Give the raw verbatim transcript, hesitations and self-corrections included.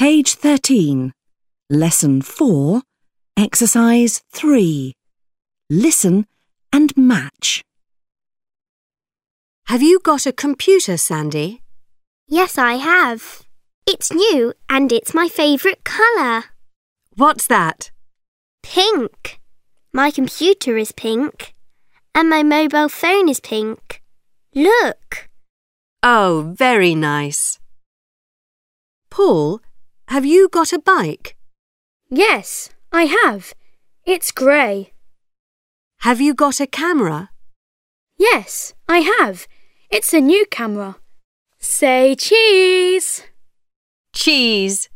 Page thirteen. Lesson four, Exercise three. Listen and match. Have you got a computer, Sandy? Yes, I have. It's new and it's my favourite colour. What's that? Pink. My computer is pink. And my mobile phone is pink. Look. Oh, very nice. Paul, have you got a bike? Yes, I have. It's grey. Have you got a camera? Yes, I have. It's a new camera. Say cheese! Cheese!